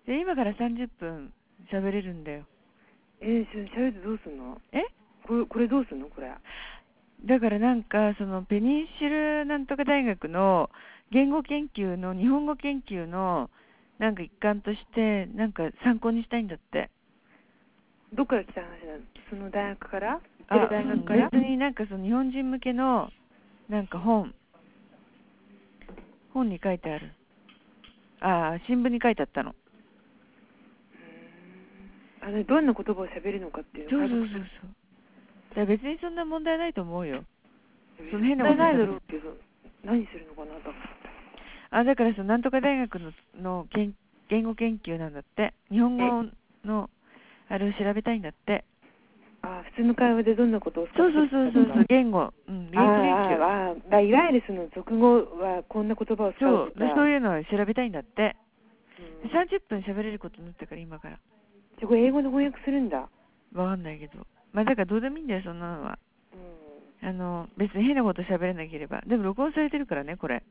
で、今から30分喋れるんだよ。 喋ってどうすんの？ え？ これどうすんのこれ。 だからなんか、そのペニンシルなんとか大学の言語研究の、日本語研究のなんか一環として、なんか参考にしたいんだって。 どっから来た話なの？その大学から？行ってる大学から？ 別になんかその日本人向けのなんか本に書いてある。新聞に書いてあったの。 どんな言葉を喋るのかっていうの。 そう。だから別にそんな問題ないと思うよ。その変な問こと題ないだろうけど、何するのかなと思って。 だからそのなんとか大学の言語研究なんだって。日本語のあれを調べたいんだって。 普通の会話でどんなことを使ってるかとか。 言語研究。 いわゆるその俗語はこんな言葉を使うとか。 そういうのを調べたいんだって。30分喋れることになったから今から。 じゃあこれ英語で翻訳するんだ。 わかんないけど。だからどうでもいいんだよ、そんなのは。別に変なこと喋れなければ。でも録音されてるからね、これ。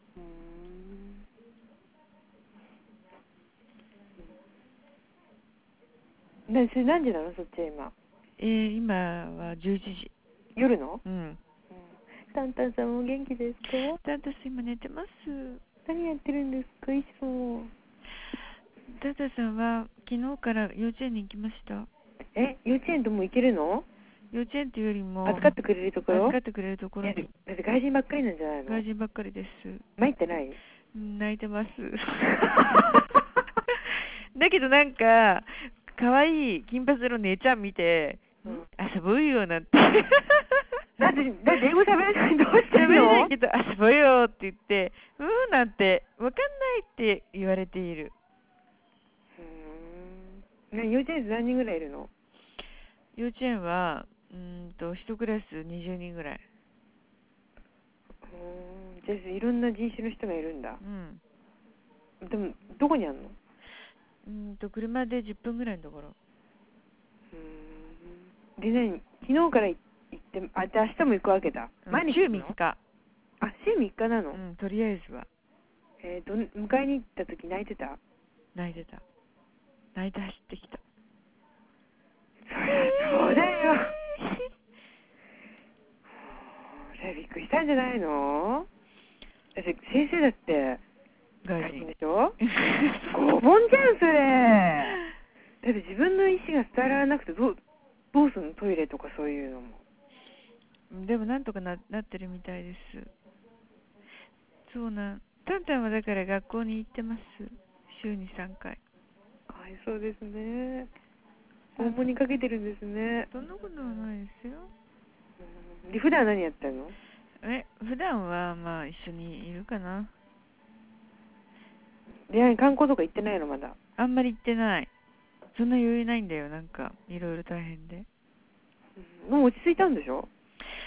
それ何時なのそっちは今？ 今は11時。 夜の？タンタンさんも元気ですか？ タンタンさん今寝てます。 何やってるんですかいつも？ タンタンさんは昨日から幼稚園に行きました。 幼稚園とも行けるの？ 幼稚園っていうよりも預かってくれるところ？ 預かってくれるところに。 だって外人ばっかりなんじゃないの？ 外人ばっかりです。 参ってない？ 泣いてますだけどなんかかわいい金髪の姉ちゃん見て、遊ぼうよなんてだって英語喋れないどうしてるの？ 喋れないけど遊ぼうよって言ってなんてわかんないって言われている。 幼稚園で何人ぐらいいるの？ 幼稚園は1クラス20人ぐらい。 じゃあいろんな人種の人がいるんだ。でもどこにあるの？ 車で10分ぐらいのところ。 で昨日から行って明日も行くわけだ。 週3日。 週3日なの？ とりあえずは。 迎えに行った時泣いてた？ 泣いて走ってきた。 そうだよびっくりしたんじゃないの？だって先生だって外人でしょごぼんじゃんそれだって自分の意思が伝わらなくてどうするの？トイレとかそういうのも。 でもなんとか なってるみたいです。タンタンはだから学校に行ってます。週に3回。 そうですね。訪問にかけてるんですね。 そんなことはないですよ。 で普段何やってるの？ 普段は一緒にいるかな。 観光とか行ってないのまだ？ あんまり行ってない。そんな余裕ないんだよ。なんかいろいろ大変で。 もう落ち着いたんでしょ？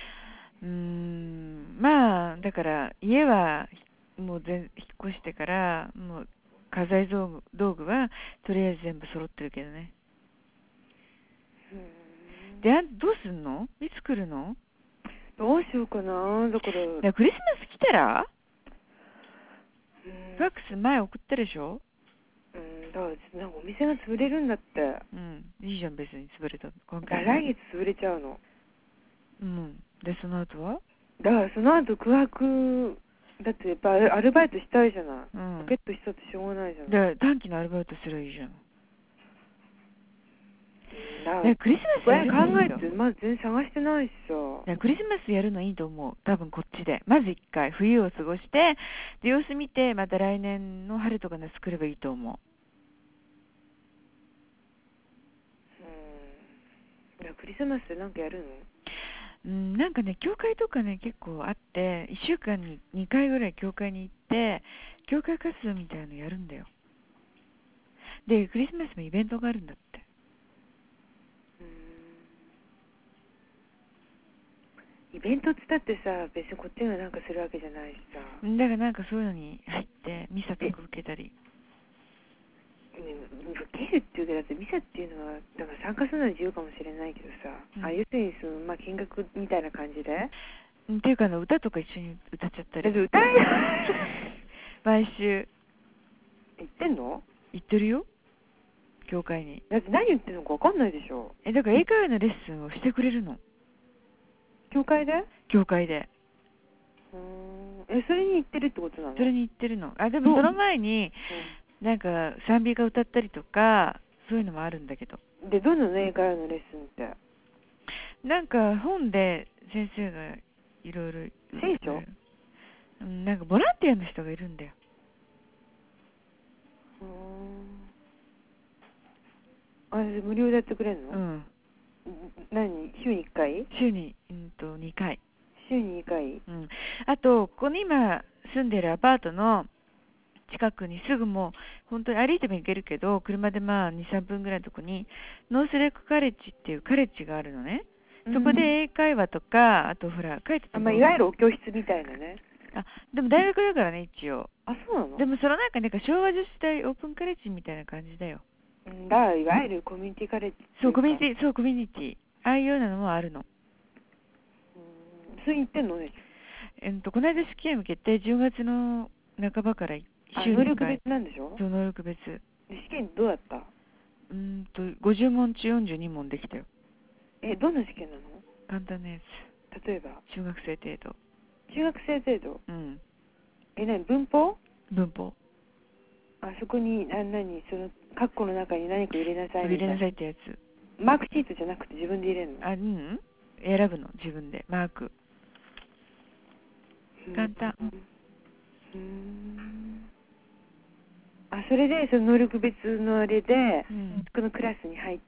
だから家はもう引っ越してからもう家財道具はとりあえず全部揃ってるけどね。でどうすんの？いつ来るの？ どうしようかな。だからクリスマス来たらファックス前送ったでしょ？ だからなんかお店が潰れるんだって。 いいじゃん別に潰れた。 来月潰れちゃうの。 でその後は？ だからその後空白だってやっぱアルバイトしたいじゃない。ポケットしたってしょうがないじゃん。 で短期のアルバイトすればいいじゃん。クリスマスこれ考えてまず全然探してないしさ。 クリスマスやるのいいと思う。多分こっちでまず1回冬を過ごしてで様子見てまた来年の春とか夏来ればいいと思う。 クリスマスでなんかやるの？ なんかね教会とかね結構あって1週間に2回ぐらい教会に行って教会活動みたいなのやるんだよ。でクリスマスもイベントがあるんだって。 イベントって言ったってさ別にこっちがなんかするわけじゃないしさ。 だからなんかそういうのに入ってミサとか受けたり。 受けるっていうけどだってミサっていうのはだから参加するのは自由かもしれないけどさ、要するにその見学みたいな感じでっていうか歌とか一緒に歌っちゃったり。 歌え毎週行ってんの？ 行ってるよ。 教会に。 だって何言ってるのか分かんないでしょ。 だから英会話のレッスンをしてくれるの。 教会で？ 教会で。 それに行ってるってことなの？ それに行ってるの。でもその前に、なんか賛美歌歌ったりとか、そういうのもあるんだけど。 で、どんなの英会話のレッスンって？ なんか本で先生がいろいろ。 聖書？ なんかボランティアの人がいるんだよ。 無料でやってくれるの？ うん。 何？週に1回？ 週に、2回。 週に2回？ うん。あと、ここに今住んでるアパートの近くにすぐもう、本当に歩いても行けるけど、車でまあ2、3分ぐらいのとこに、ノースレックカレッジっていうカレッジがあるのね。そこで英会話とか、あとほら、書いてたいわゆるお教室みたいなね。 でも大学だからね、一応。 そうなの？ でもその中に昭和女子大オープンカレッジみたいな感じだよ。 だからいわゆるコミュニティカレッジ。 そう、コミュニティ。ああいうようなのもあるの。 それ言ってんのね。 この間試験受けて、10月の半ばから週に1回。 能力別なんでしょ？ そう、能力別。 試験どうだった？ 50問中42問できたよ。 どんな試験なの？ 簡単なやつ。例えば？ 中学生程度。 中学生程度？ うん。 何？文法？ 文法。 そこにその括弧の中に何か入れなさいみたいな。 入れなさいってやつ。 マークシートじゃなくて自分で入れるの？ 選ぶの、自分で。マーク。簡単。 それでその能力別のあれで、このクラスに入って、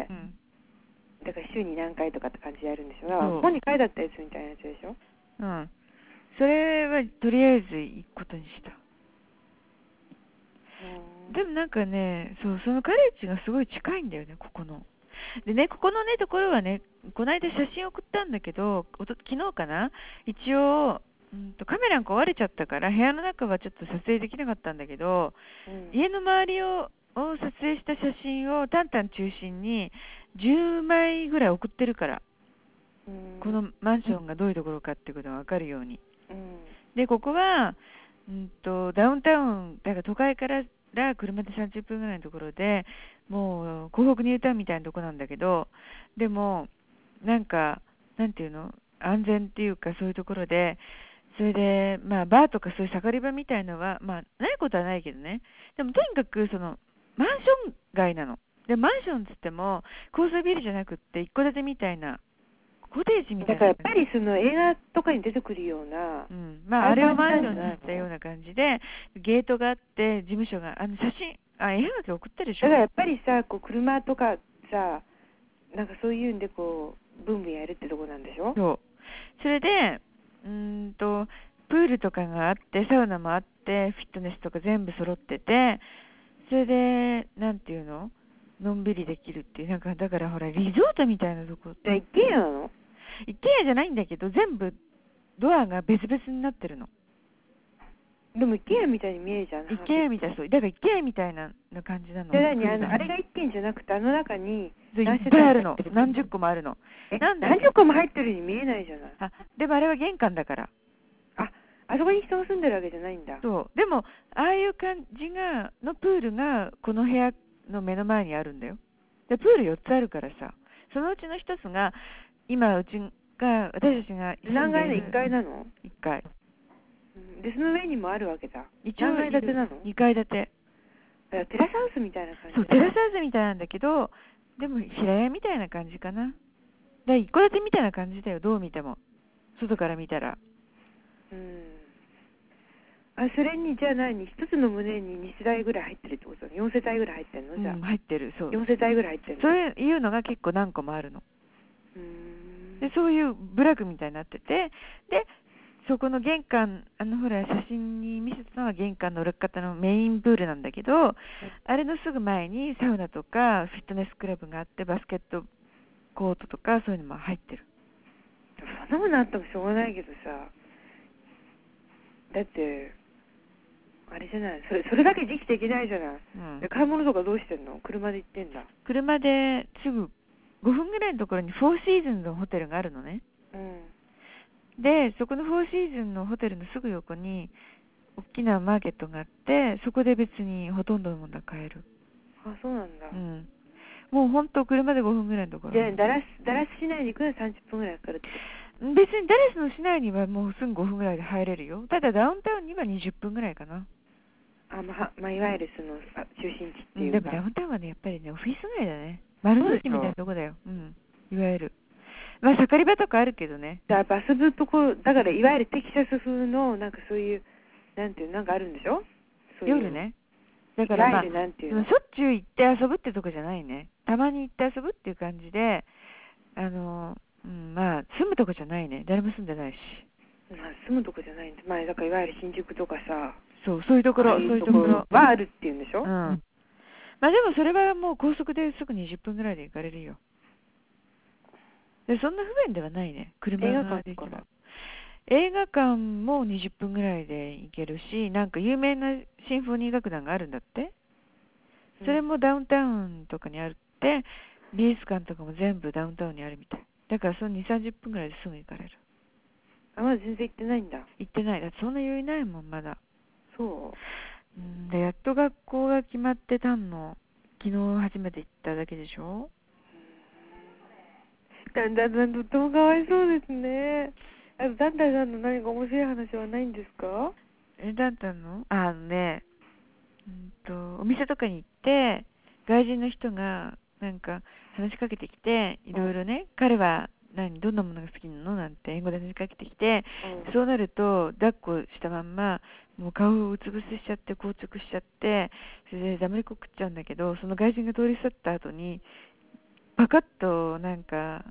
だから週に何回とかって感じでやるんでしょ？本に書いてあったやつみたいなやつでしょ？ それはとりあえず行くことにした。でもなんかね、そのカレッジがすごい近いんだよね、ここの。でね、ここのね、ところはね、この間写真送ったんだけど、昨日かな、一応、カメラが壊れちゃったから、部屋の中はちょっと撮影できなかったんだけど、家の周りを撮影した写真をタンタン中心に10枚ぐらい送ってるから、このマンションがどういうところかっていうことが分かるように。で、ここは、ダウンタウン、だから都会から車で30分ぐらいのところで、もう港北ニュータウンみたいなとこなんだけど、でもなんていうの、安全っていうかそういうところで、それでバーとかそういう盛り場みたいのはないことはないけどね。でもとにかくそのマンション街なの。でマンションっつっても高層ビルじゃなくって一戸建てみたいな。コテージみたいな。 だからやっぱりその映画とかに出てくるような、 あれをマンションにしたような感じで、ゲートがあって、事務所が、写真、絵はがき送ってるでしょ。 だからやっぱりさ、車とかさ、なんかそういうんでブンブンやるってとこなんでしょ？ そう。それで、プールとかがあって、サウナもあって、フィットネスとか全部揃ってて、それで、なんていうの？のんびりできるっていう、だからほら、リゾートみたいなとこ。 一軒家なの？ 一軒家じゃないんだけど、全部ドアが別々になってるの。 でも一軒家みたいに見えるじゃん。 一軒家みたい、そう。だから一軒家みたいな感じなの。 あれが一軒じゃなくて、あの中にいっぱいあるの。何十個もあるの。 何十個も入ってるように見えないじゃない。 でもあれは玄関だから。 あそこに人が住んでるわけじゃないんだ。 そう。でも、ああいう感じのプールが、この部屋の目の前にあるんだよ。で、プール4つあるからさ、そのうちの1つが、今、私たちが。 何階の1階なの？ 1 階。 で、その上にもあるわけだ。 一応何階建てなの ？2階建て。 テラスハウスみたいな感じ。 そう、テラスハウスみたいなんだけど、でも平屋みたいな感じかな。一戸建てみたいな感じだよ、どう見ても。外から見たら。 それにじゃあ一つの棟に2世帯ぐらい入ってるってこと？ 4 世帯ぐらい入ってるの？じゃあ。 入ってる、そう。 4世帯ぐらい入ってるの？ そういうのが結構何個もあるの。で、そういう部落みたいになってて、で、そこの玄関、ほら、写真に見せたのは玄関の裏方のメインプールなんだけど、あれのすぐ前にサウナとかフィットネスクラブがあって、バスケットコートとかそういうのも入ってる。 そんなものあってもしょうがないけどさ、だって、あれじゃない、それだけで生きていけないじゃない。買い物とかどうしてんの？車で行ってんだ。 車ですぐ5分ぐらいのところにフォーシーズンのホテルがあるのね。で、そこのフォーシーズンのホテルのすぐ横に大きなマーケットがあって、そこで別にほとんどのものが買える。 あ、そうなんだ。 うん。もう本当車で5分ぐらいのところ。 じゃあダラス市内に行くのは30分ぐらいかかるって。 別にダラスの市内にはもうすぐ5分ぐらいで入れるよ。ただダウンタウンには20分ぐらいかな。 いわゆるその中心地っていうか。 でもダウンタウンはね、やっぱりね、オフィス街だね。丸の内みたいなとこだよ。うん。いわゆる。まあ、盛り場とかあるけどね。 だから遊ぶとこ、だからいわゆるテキサス風の、なんかそういう、なんていう、なんかあるんでしょ？そういう夜ね。だからまあ、しょなんていうの？ っちゅう行って遊ぶってとこじゃないね。たまに行って遊ぶっていう感じで、まあ、住むとこじゃないね。誰も住んでないし。 住むとこじゃないんで、だからいわゆる新宿とかさ、 そういうところ、そういうところはあるっていうんでしょ？ うん。まあでもそれはもう高速ですぐ20分ぐらいで行かれるよ。でそんな不便ではないね。車ができれば。映画館も20分ぐらいで行けるし、なんか有名なシンフォニー楽団があるんだって。それもダウンタウンとかにあるって、美術館とかも全部ダウンタウンにあるみたい。だからその2、30分ぐらいですぐ行かれる。 まだ全然行ってないんだ。 行ってない。だってそんな余裕ないもん、まだ。 そう。 で、やっと学校が決まってたの。昨日初めて行っただけでしょ。 だんだんとってもかわいそうですね。だんだんさんの何か面白い話はないんですか？ だったの？お店とかに行って、外人の人がなんか話しかけてきて、いろいろね、彼はどんなものが好きなのなんて英語で話しかけてきて、そうなると、抱っこしたまんま、もう顔をうつ伏せしちゃって、硬直しちゃって、それで黙りこくっちゃうんだけど、その外人が通り去った後に、パカッとなんか、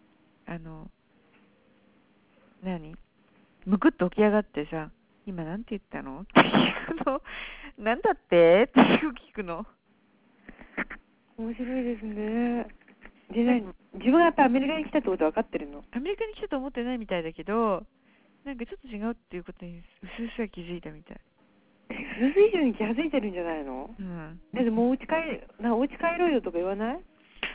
むくっと起き上がってさ、今なんて言ったのって聞くの。なんだってって聞くの。 面白いですね。で、自分がやっぱアメリカに来たってことは分かってるの？ アメリカに来たと思ってないみたいだけど、なんかちょっと違うっていうことにうすうすは気づいたみたい。 数以上に気づいてるんじゃないの？ うん。 でもうお家帰ろうよとか言わない？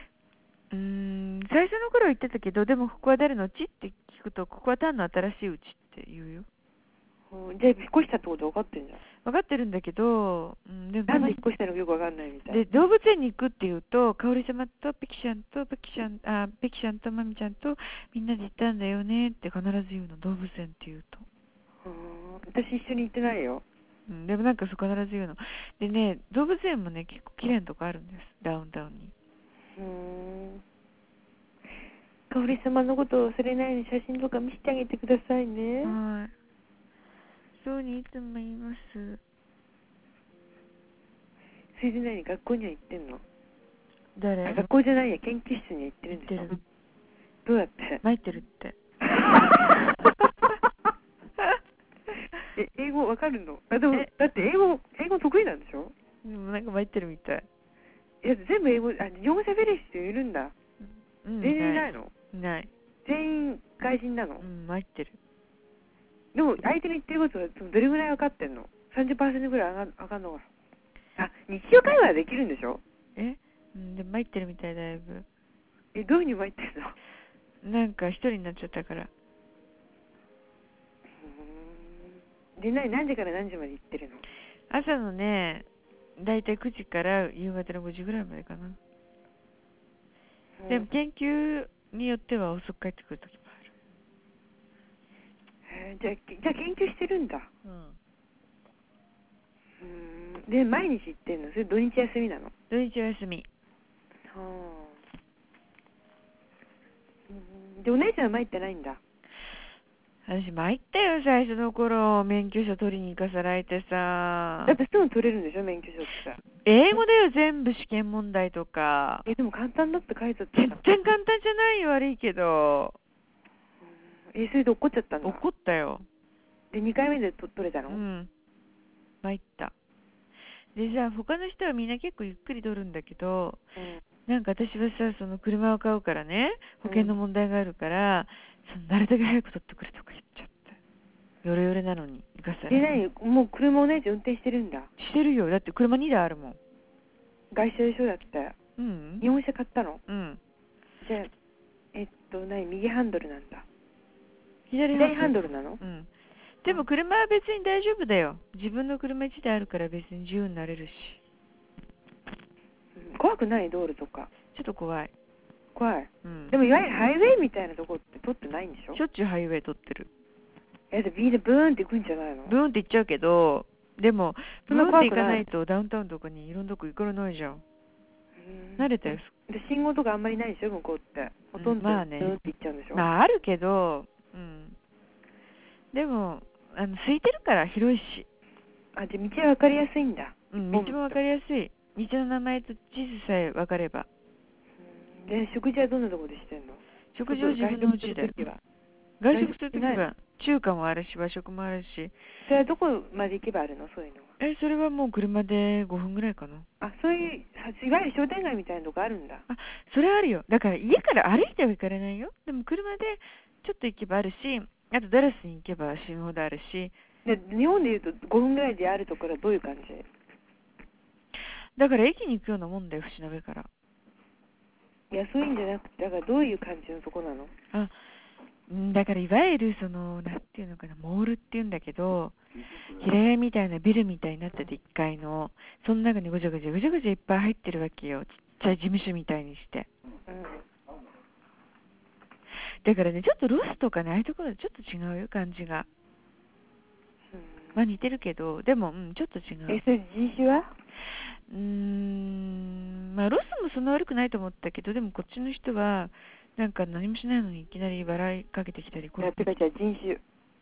最初の頃は言ってたけど、でもここは誰の家って聞くと、ここは単の新しいうちって言うよ。 じゃあ引っ越したってこと分かってんじゃん。 分かってるんだけど、でもなんで引っ越したのかよく分かんないみたい。 で、動物園に行くって言うと、香織様とペキシャンとマミちゃんとみんなで行ったんだよねって必ず言うの、動物園って言うと。 私一緒に行ってないよ。 でもなんか必ず言うの。でね、動物園もね、結構綺麗なとこあるんです、ダウンタウンに。 香織様のことを忘れないように写真とか見せてあげてくださいね。 はい。そうにいつも言います。 それで何、学校には行ってんの？ 誰？ 学校じゃないや、研究室には行ってるんでしょ？どうやって？ 参ってるって。 英語わかるの？でもだって英語得意なんでしょ？ なんか参ってるみたい。 いや全部英語、日本語喋れる人いるんだ。全然いないの？ いない。 全員外人なの？ 参ってる。 でも相手の言ってることはどれぐらい分かってんの？ 30% ぐらい上がんのか。日常会話はできるんでしょ？ でも参ってるみたい、だいぶ。 どういうふうに参ってるの？ なんか一人になっちゃったから。 で何時から何時まで行ってるの？ 朝のね、だいたい9時から夕方の5時ぐらいまでかな。でも研究によっては遅く帰ってくるときもある。 じゃあ研究してるんだ。で毎日行ってんの？それ土日休みなの？ 土日休み。 でお姉ちゃんは参ってないんだ。 私参ったよ、最初の頃。免許証取りに行かされてさ。 だってすぐ取れるんでしょ、免許証ってさ。 英語だよ、全部試験問題とか。 でも簡単だって書いてあった。 全然簡単じゃないよ、悪いけど。 それで怒っちゃったんだ。 怒ったよ。 で2回目で取れたの？ 参った。でさ、他の人はみんな結構ゆっくり取るんだけど、なんか私はさ、その車を買うからね、保険の問題があるから、なるだけ早く取ってくれとか言っちゃって。ヨレヨレなのに行かされて。 もう車お姉ちゃん運転してるんだ。 してるよ。だって車2台あるもん。 外車でしょ？だって。日本車買ったの？じゃあ右ハンドルなんだ。左ハンドルなの？ でも車は別に大丈夫だよ。自分の車1台あるから別に自由になれるし。 怖くない？道路とか。 ちょっと怖い。 怖い。 うん。 でもいわゆるハイウェイみたいなとこって通ってないんでしょ？ しょっちゅうハイウェイ通ってる。 ビーでブーンって行くんじゃないの？ ブーンって行っちゃうけど、でも、ブーンって行かないいとダウンタウンとかにいろんなとこ行かれないじゃん。慣れたよ。 で、信号とかあんまりないでしょ、向こうって。ほとんどブーンって行っちゃうんでしょ？ まあ、あるけど、うん。でも、空いてるから広いし。 あ、じゃあ道は分かりやすいんだ。 うん、道も分かりやすい。道の名前と地図さえ分かれば。 で、食事はどんなとこでしてんの？ 食事は自分の家で。外食するときは中華もあるし、和食もあるし。 それはどこまで行けばあるの？そういうのは。 それはもう車で5分ぐらいかな。 あ、そういう、いわゆる商店街みたいなとこあるんだ。 あ、それあるよ。だから家から歩いては行かれないよ。でも車でちょっと行けばあるし、あとダラスに行けば死ぬほどあるし。 で、日本でいうと5分ぐらいであるところはどういう感じ？ だから駅に行くようなもんだよ、伏鍋から。 いや、そういうんじゃなくて、だからどういう感じのとこなの？ だからいわゆるなんていうのかな、モールっていうんだけど、平屋みたいなビルみたいになってて1階の、その中にぐちゃぐちゃいっぱい入ってるわけよ。ちっちゃい事務所みたいにして。だからね、ちょっとロスとかね、ああいうところでちょっと違うよ、感じが。まあ似てるけど、でも、ちょっと違う。 それ人種は？ まあロスもそんな悪くないと思ったけど、でもこっちの人は、なんか何もしないのにいきなり笑いかけてきたり、 いや、てかじゃあ人種。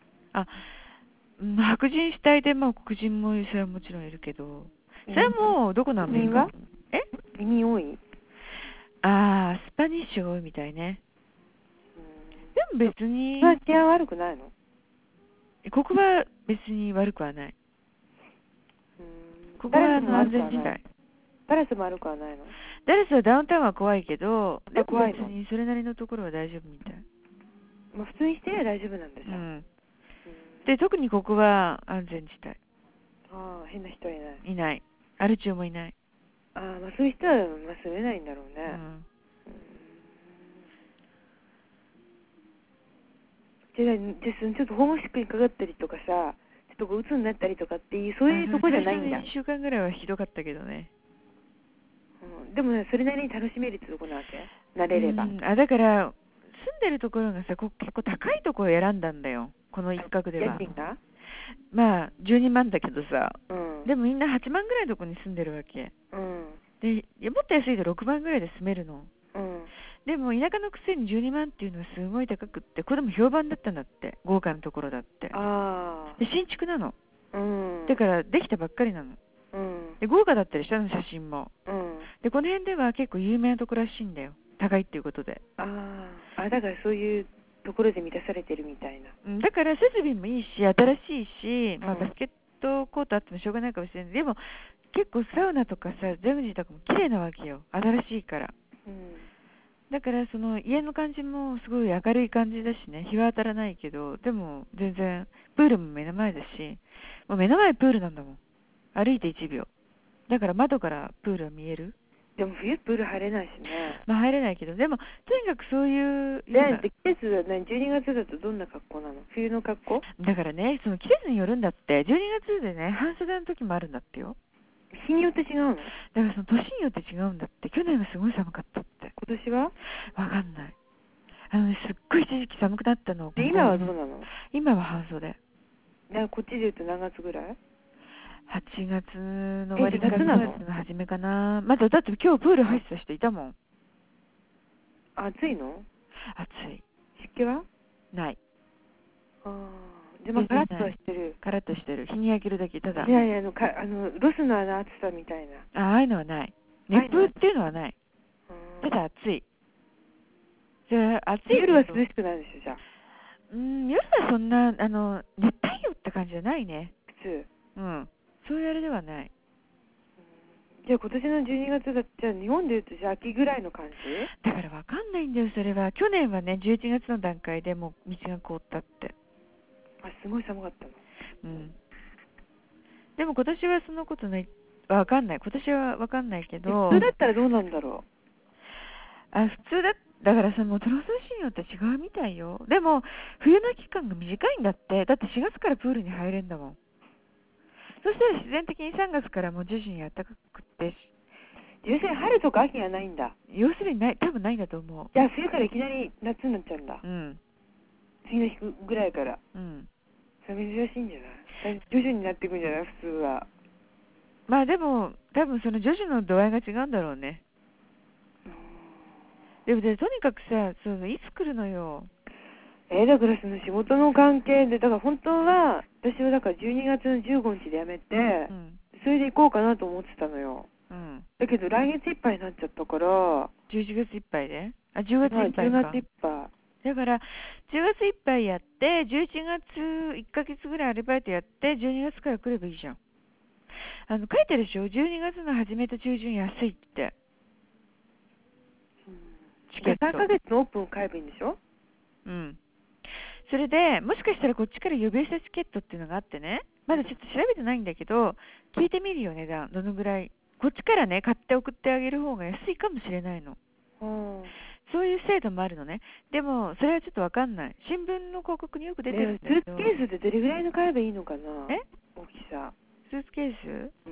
白人主体で、まあ黒人もそれはもちろんいるけど、それはもうどこのアメリカ？ 移民多い？ スパニッシュが多いみたいね。でも別に。 まあ治安悪くないの？ ここは別に悪くはない。ここは安全地帯。 ダラスも悪くはないの？ ダラスはダウンタウンは怖いけど、でも別にそれなりのところは大丈夫みたい。 まあ普通にしてりゃ大丈夫なんでさ。 で、特にここは安全地帯。 変な人はいない。 いない。アル中もいない。 まあそういう人は住めないんだろうね。じゃあちょっとホームシックにかかったりとかさ、ちょっと鬱になったりとかっていう、そういうとこじゃないんだ。 1週間ぐらいはひどかったけどね。 でもね、それなりに楽しめるってとこなわけ？慣れれば。 だから、住んでるところがさ、結構高いところを選んだんだよ。この一角では。 家賃が？ まあ、12万だけどさ。でもみんな8万ぐらいのところに住んでるわけ。で、もっと安いと6万ぐらいで住めるの。でも田舎のくせに12万っていうのはすごい高くって、これでも評判だったんだって。豪華なところだって。で、新築なの。だから、できたばっかりなの。で、豪華だったりしたの、写真も。で、この辺では結構有名なところらしいんだよ。高いっていうことで。 だからそういうところで満たされてるみたいな。 だから設備もいいし、新しいし、バスケットコートあってもしょうがないかもしれない。でも、結構サウナとかさ、ジャグジーとかも綺麗なわけよ。新しいから。だからその家の感じもすごい明るい感じだしね、日は当たらないけど、でも全然プールも目の前だし、もう目の前プールなんだもん。歩いて1秒。だから窓からプールは見える。 でも冬プール入れないしね。 まあ入れないけど、でもとにかくそういう。 季節は12月だとどんな格好なの？冬の格好？ だからね、その季節によるんだって、12月でね、半袖の時もあるんだってよ。 日によって違うの？だからその年によって違うんだって。去年はすごい寒かったって。 今年は？ わかんない。すっごい一時期寒くなったの。 今はどうなの？ 今は半袖。 こっちで言うと何月ぐらい ？8月の終わりから9月の初めかな。だって今日プール入ってた人いたもん。 暑いの？ 暑い。 湿気は？ ない。 でもカラッとはしてる。 カラッとしてる。日に焼けるだけ、ただ。 いやいや、ロスの暑さみたいな。 ああいうのはない。熱風っていうのはない。ただ暑い。暑い。 夜は涼しくなるでしょ、じゃあ。 夜はそんな、熱帯夜って感じじゃないね。 普通。 そういうあれではない。 じゃあ今年の12月だって、じゃあ日本でいうとじゃあ秋ぐらいの感じ？ だからわかんないんだよ、それは。去年はね、11月の段階でもう道が凍ったって。 すごい寒かったの。 でも今年はそんなことない。わかんない。今年はわかんないけど。 普通だったらどうなんだろう。普通だからそのトランスシーンによって違うみたいよ。でも冬の期間が短いんだって。だって4月からプールに入れんだもん。そしたら自然的に3月からもう徐々に暖かくって。 要するに春とか秋がないんだ。 要するにない、多分ないんだと思う。 じゃあ冬からいきなり夏になっちゃうんだ。 うん。 次の日ぐらいから。 うん。 それ珍しいんじゃない？徐々になっていくんじゃない？普通は。 まあでも、多分その徐々の度合いが違うんだろうね。でもとにかくさ、いつ来るのよ。 だからその仕事の関係で、だから本当は、私はだから12月の15日で辞めて、 うん、 それで行こうかなと思ってたのよ。 うん。 だけど来月いっぱいになっちゃったから、 11月いっぱいで、あ、10月いっぱいか。 10月いっぱだから、10月いっぱいやって、11月1ヶ月ぐらいアルバイトやって、12月から来ればいいじゃん。書いてるでしょ？ 12 月の初めと中旬安いって。チケット。 3ヶ月のオープンを買えばいいんでしょ？ うん。それで、もしかしたらこっちから予備したチケットっていうのがあってね、まだちょっと調べてないんだけど、聞いてみるよ、値段。どのぐらい。こっちからね、買って送ってあげる方が安いかもしれないの。そういう制度もあるのね。でも、それはちょっとわかんない。新聞の広告によく出てるんだけど。 スーツケースってどれぐらいの買えばいいのかな？大きさ。 スーツケース？ うん。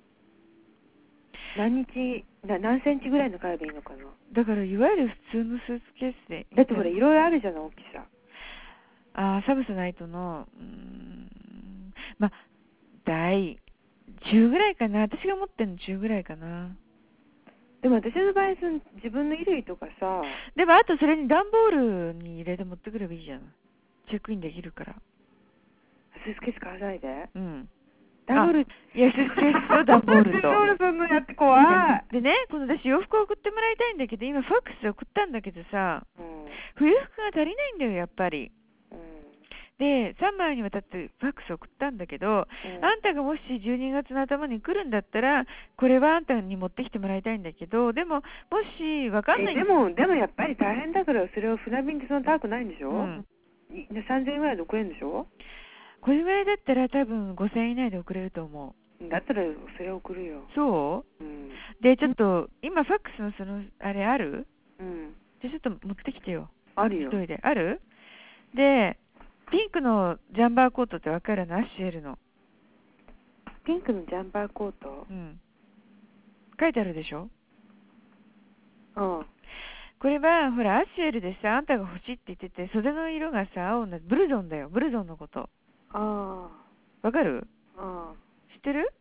何センチぐらいの買えばいいのかな？ だから、いわゆる普通のスーツケースで。 だってほら、いろいろあるじゃない、大きさ。 サブスナイトの、まあ、大、10ぐらいかな。私が持ってるの10ぐらいかな。 でも私の場合、自分の衣類とかさ。 でもあとそれに段ボールに入れて持ってくればいいじゃん。チェックインできるから。 スーツケース買わないで。 うん。 段ボール。 いや、スーツケースと段ボールと。 段ボールそんのやって怖い。 でね、この私洋服を送ってもらいたいんだけど、今ファックス送ったんだけどさ、 うん、 冬服が足りないんだよ、やっぱり。で、3枚にわたってファックス送ったんだけど、あんたがもし12月の頭に来るんだったら、これはあんたに持ってきてもらいたいんだけど、でも、もしわかんない。 でもやっぱり大変だから、それを船便でそんな高くないんでしょ？うん、3000円ぐらいで送れるんでしょ？ これぐらいだったら多分5000円以内で送れると思う。 だったらそれ送るよ。 そう、うん、で、ちょっと、今ファックスのあれある？うん。じゃちょっと持ってきてよ。 あるよ。 一人で。ある？で、ピンクのジャンバーコートってわかるの？アッシュエルの。 ピンクのジャンバーコート？ うん。書いてあるでしょ？ うん。 これは、ほら、アッシュエルでさ、あんたが欲しいって言ってて、袖の色がさ、青な、ブルゾンだよ。ブルゾンのこと。 ああ。 わかる？知ってる？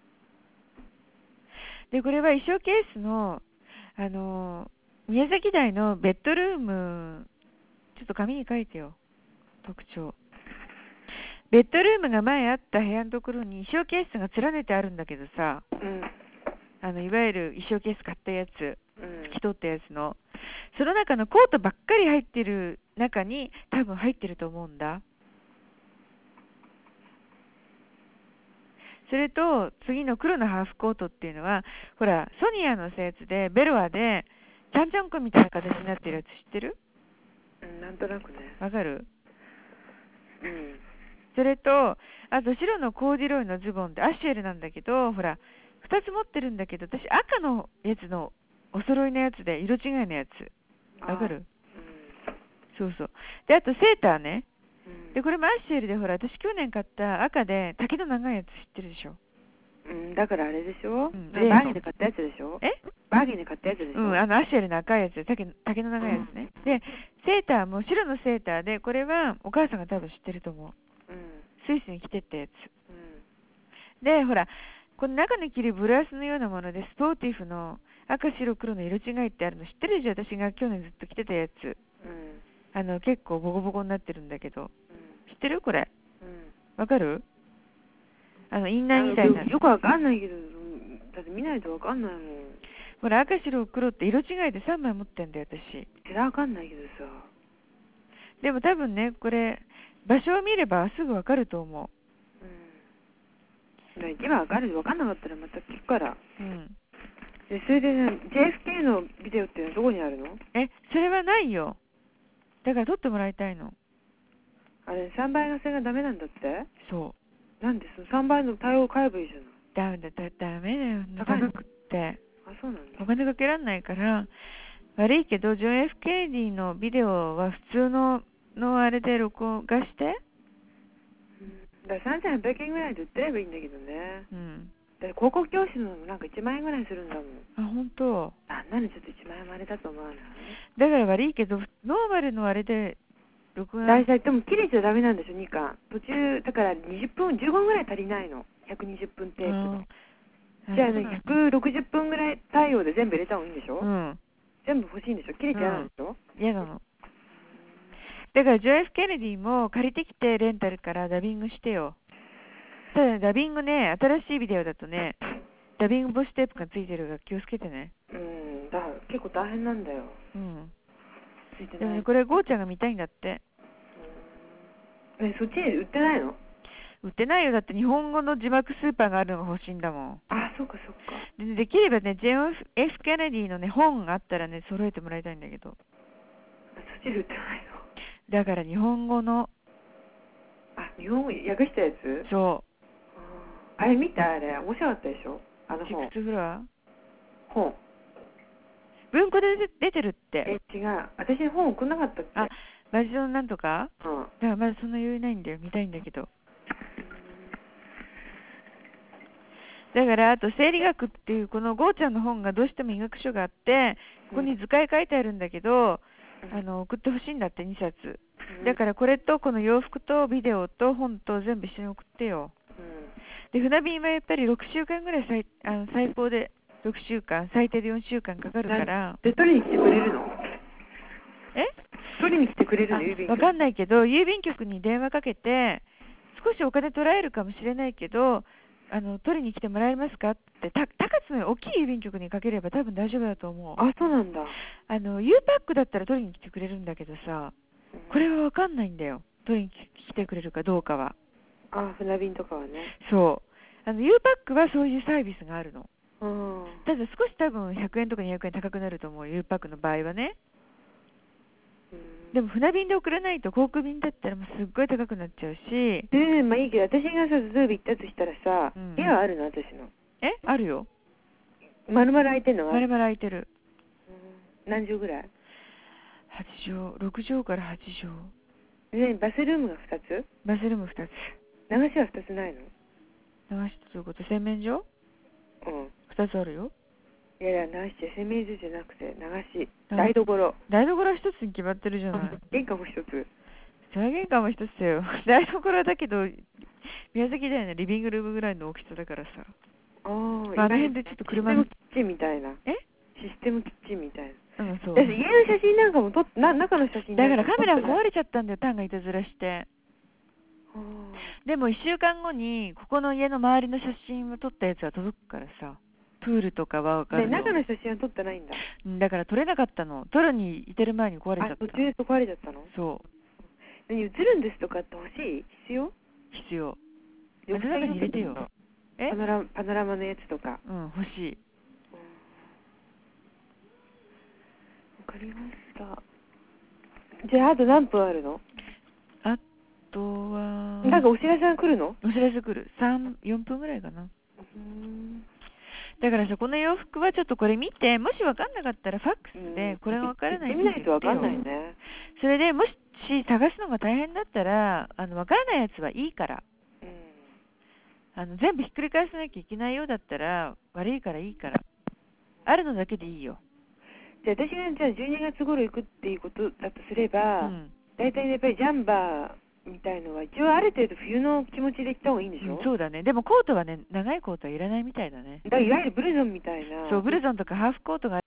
で、これは衣装ケースの、宮崎台のベッドルーム、ちょっと紙に書いてよ。特徴。ベッドルームが前あった部屋のところに衣装ケースが連ねてあるんだけどさ、いわゆる衣装ケース買ったやつ、拭き取ったやつの、その中のコートばっかり入ってる中に多分入ってると思うんだ。それと次の黒のハーフコートっていうのは、ほら、ソニアのやつで、ベロアで、ちゃんちゃんこみたいな形になってるやつ知ってる？ なんとなくね。 わかる？ うん。 それと、あと白のコーディロイのズボンってアッシュエルなんだけど、ほら、2つ持ってるんだけど、私赤のやつのお揃いのやつで、色違いのやつ。わかる？そうそう。で、あとセーターね。で、これもアッシュエルで、ほら、私去年買った赤で丈の長いやつ知ってるでしょ？ だからあれでしょ？バーゲンで買ったやつでしょ？バーゲンで買ったやつでしょ？ アッシュエルの赤いやつで、丈の長いやつね。で、セーターも白のセーターで、これはお母さんが多分知ってると思う。スイスに着てったやつ。で、ほら、この中に着るブラウスのようなもので、スポーティフの赤白黒の色違いってあるの知ってるでしょ？私が去年ずっと着てたやつ。結構ボコボコになってるんだけど。知ってる？これ。わかる？インナーみたいな。 よくわかんないけど、だって見ないとわかんないもん。 ほら、赤白黒って色違いで3枚持ってんだよ、私。 それわかんないけどさ。 でも多分ね、これ、場所を見ればすぐわかると思う。 今わかんなかったらまた聞くから。で、それでね、JFK のビデオっていうのはどこにあるの？ それはないよ。だから撮ってもらいたいの。 あれ、3倍の線がダメなんだって？ そう。 なんでその3倍の対応を買えばいいじゃない？ ダメだよ。高くって。 そうなんだ。 お金かけらんないから、悪いけど、ジョン・ F ・ケネディのビデオは普通のあれで録画して。 だから3800円ぐらいで売ってればいいんだけどね。 だって広告教師のもなんか1万円ぐらいするんだもん。 あ、本当。 あんなのちょっと1万円もあれだと思うな。 だから悪いけど、ノーマルのあれで録画。 大体でも切れちゃダメなんでしょ、2巻。途中、だから20分、15分ぐらい足りないの。120分テープで。じゃあね、160分ぐらい対応で全部入れた方がいいんでしょ。 うん。 全部欲しいんでしょ。切れちゃ嫌なんでしょ。 嫌なの。だからジョエフ・ケネディも借りてきてレンタルからダビングしてよ。ただね、ダビングね、新しいビデオだとね、ダビングボステープがついてるから気をつけてね。 だから結構大変なんだよ。ついてない。 でもね、これゴーちゃんが見たいんだって。 そっちに売ってないの？ 売ってないよ。だって日本語の字幕スーパーがあるのが欲しいんだもん。 あ、そうかそうか。 できればね、ジェオン F ケネディのね、本があったらね、揃えてもらいたいんだけど。 そっちで売ってないの？ だから日本語の。 あ、日本語訳したやつ？ そう。 あれ見た？あれ面白かったでしょ、あの本。 シックスフロア？ 本。 文庫で出てるって。 違う。私に本送んなかったっけ？ あ、バジョンなんとか？ だからまだそんな余裕ないんだよ。見たいんだけど。だから、あと生理学っていうこのゴーちゃんの本がどうしても医学書があって、ここに図解書いてあるんだけど、送ってほしいんだって2冊。だからこれとこの洋服とビデオと本と全部一緒に送ってよ。で、船便はやっぱり6週間ぐらい最高で6週間、最低で4週間かかるから。 で、取りに来てくれるの？取りに来てくれるの？郵便局。 わかんないけど、郵便局に電話かけて、少しお金取られるかもしれないけど、取りに来てもらえますかって、高津の大きい郵便局にかければ多分大丈夫だと思う。 あ、そうなんだ。 U パックだったら取りに来てくれるんだけどさ、これはわかんないんだよ。取りに来てくれるかどうかは。 あ、船便とかはね。 そう。U パックはそういうサービスがあるの。 うん。 ただ少し多分100円とか200円高くなると思う、U パックの場合はね。でも船便で送らないと航空便だったらもうすっごい高くなっちゃうし。 まあいいけど、私がさ、ズービ行ったとしたらさ、部屋あるの？私の。 あるよ。 丸々空いてんの？ 丸々空いてる。 何畳ぐらい ？8畳、6畳から8畳。 バスルームが2つ？ バスルーム2つ。 流しは2つないの？ 流しということ、洗面所？2つあるよ。 いやいや、流し洗面所じゃなくて流し、台所。 台所は1つに決まってるじゃない。 玄関も1つ。 玄関も1つだよ。台所だけど、宮崎だよね、リビングルームぐらいの大きさだからさ。あの辺でちょっと車の。 システムキッチンみたいな。システムキッチンみたいな。 そう。 私、家の写真なんかも中の写真だからカメラ壊れちゃったんだよ、タンがいたずらして。でも1週間後に、ここの家の周りの写真を撮ったやつは届くからさ。プールとかは分かるよ。 中の写真は撮ってないんだ。 だから撮れなかったの。撮るに至る前に壊れちゃった。 途中で壊れちゃったの？ そう。 映るんですとかって欲しい？必要？ 必要。中に入れてよ。 パノラマのやつとか。 欲しい。 わかりました。じゃあ、あと何分あるの？ あとは。 なんかお知らせが来るの？ お知らせ来る。4分ぐらいかな。だからさ、この洋服はちょっとこれ見て、もし分かんなかったらファックスで、これが分からない見ないと分かんないね。 それでもし探すのが大変だったら、分からないやつはいいから。全部ひっくり返さなきゃいけないようだったら、悪いからいいから。あるのだけでいいよ。 じゃあ私が12月頃行くっていうことだとすれば、大体やっぱりジャンバーみたいのは一応ある程度冬の気持ちで行った方がいいんでしょ？ そうだね。でもコートはね、長いコートはいらないみたいだね。 だからいわゆるブルゾンみたいな。 そう、ブルゾンとかハーフコートが